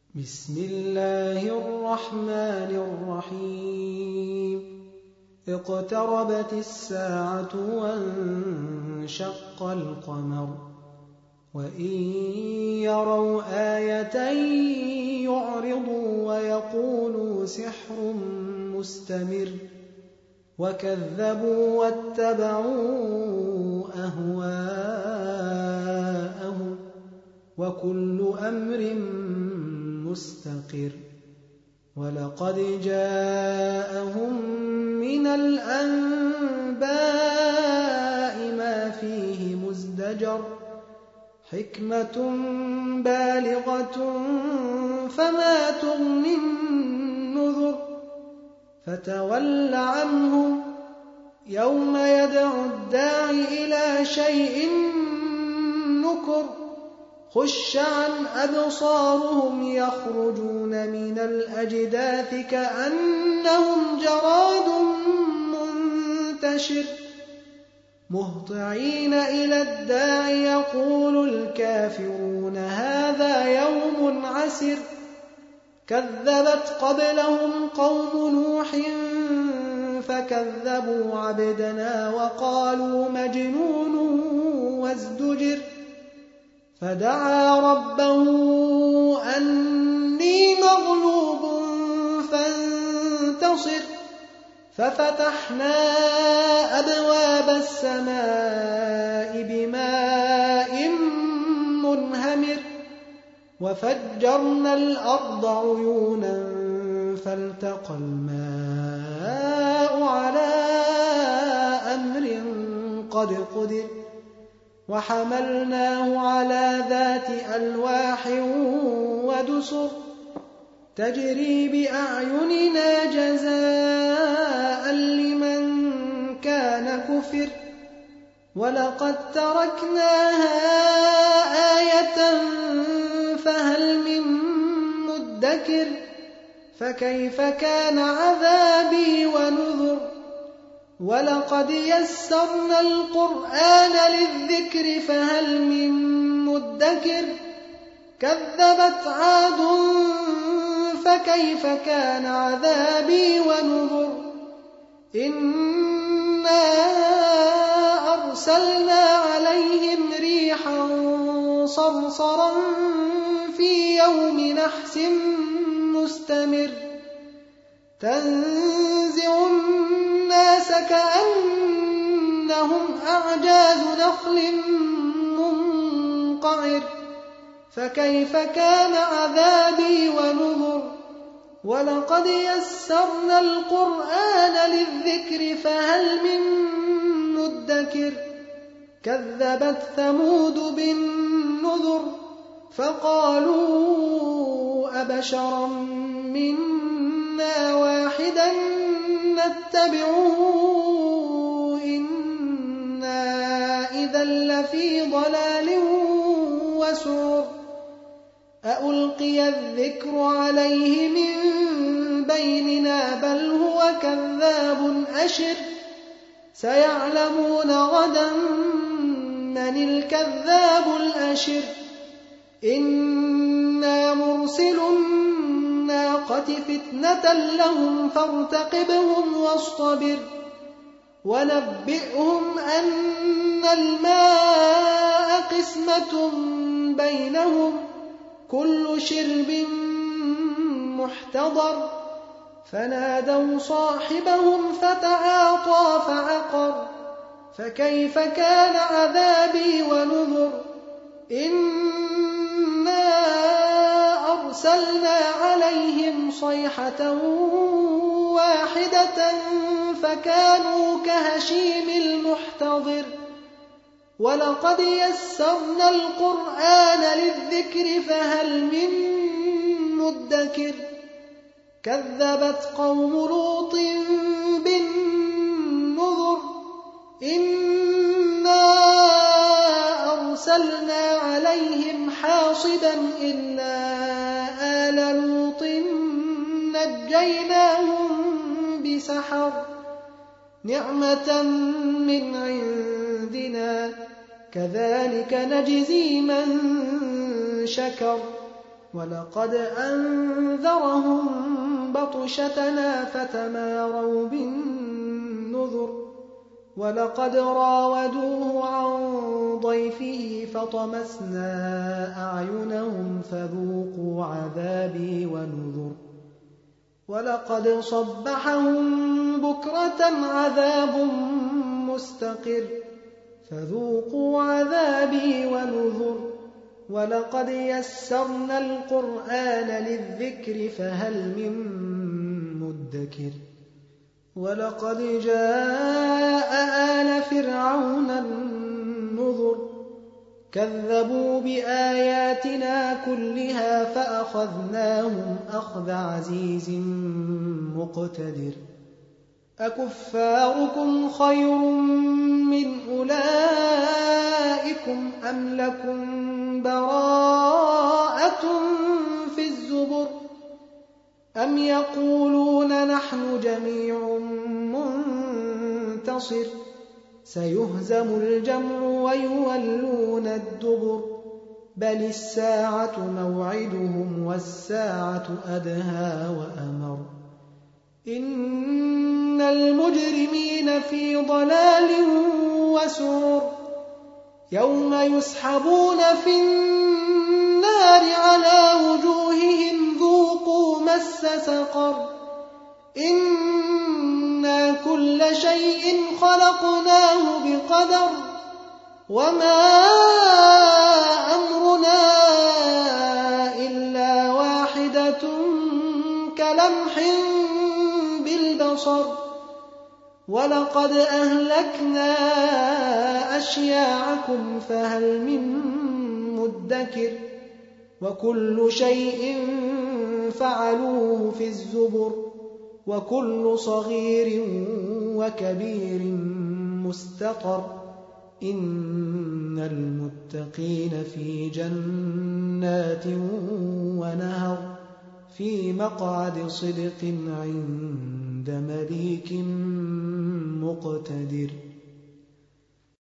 بسم الله الرحمن الرحيم اقتربت الساعة وانشق القمر وإن يروا آية يعرضوا ويقولوا سحر مستمر وكذبوا واتبعوا أهواءهم وكل أمر مستقر ولقد جاءهم من الأنباء ما فيه مزدجر حكمة بالغة فما تغني النذر فتول عنهم يوم يدعو الداعي إلى شيء نكر خش عن أبصارهم يخرجون من الأجداث كأنهم جراد منتشر مهطعين إلى الداعي يقول الكافرون هذا يوم عسر كذبت قبلهم قوم نوح فكذبوا عبدنا وقالوا مجنون وازدجر فدعا ربه أني مغلوب فانتصر ففتحنا أبواب السماء بماء منهمر وفجرنا الأرض عيونا فالتقى الماء على أمر قد قدر وحملناه على ذات ألواح ودسر تجري بأعيننا جزاء لمن كان كفر ولقد تركناها آية فهل من مدكر فكيف كان عذابي ونذر ولقد يسرنا القرآن للذكر فهل من مدكر كذبت عاد فكيف كان عذابي ونذر إنا أرسلنا عليهم ريحا صرصرا في يوم نحس مستمر تنزع الناس كأنهم أعجاز نخل منقعر فكيف كان عذابي ونذر ولقد يسرنا القرآن للذكر فهل من مدكر كذبت ثمود بالنذر فقالوا أبشرا منا واحدا نتبعه إنا إذا لفي ضلال وسعر أألقي الذكر عليه من بيننا بل هو كذاب أشر سيعلمون غدا من الكذاب الأشر إنا مرسل الناقة فتنة لهم فارتقبهم واصطبر ونبئهم أن الماء قسمة بينهم كل شرب محتضر فنادوا صاحبهم فتعاطى فعقر فكيف كان عذابي ونذر إنا أرسلنا عليهم صيحة واحدة فكانوا كهشيم المحتضر ولقد يسرنا القرآن للذكر فهل من مدكر كذبت قوم لوط بالنذر إنا أرسلنا عليهم حاصبا إلا آل لوط نجيناهم بسحر نعمة من عندنا كذلك نجزي من شكر ولقد أنذرهم بطشتنا فتماروا بالنذر ولقد راودوه عن ضيفه فطمسنا أعينهم فذوقوا عذابي ونذر ولقد صبحهم بكرة عذاب مستقر فذوقوا عذابي ونذر ولقد يسرنا القرآن للذكر فهل من مدكر ولقد جاء آل فرعون النذر كذبوا بآياتنا كلها فأخذناهم أخذ عزيز مقتدر أكفاركم خير من أولئكم أم لكم براءة في الزبر أم يقولون نحن جميع منتصر سيهزم الجمع ويولون الدبر بل الساعة موعدهم والساعة أدهى وأمر إن المجرمين في ضلال وسعر يوم يسحبون في النار على وجوههم ذوقوا مس سقر إنا كل شيء خلقناه بقدر وما أمرنا إلا واحدة كلمح بالبصر ولقد أهلكنا أشياعكم فهل من مدكر وكل شيء فعلوه في الزبر وكل صغير وكبير مستقر إن المتقين في جنات ونهر في مقعد صدق عند مليك مقتدر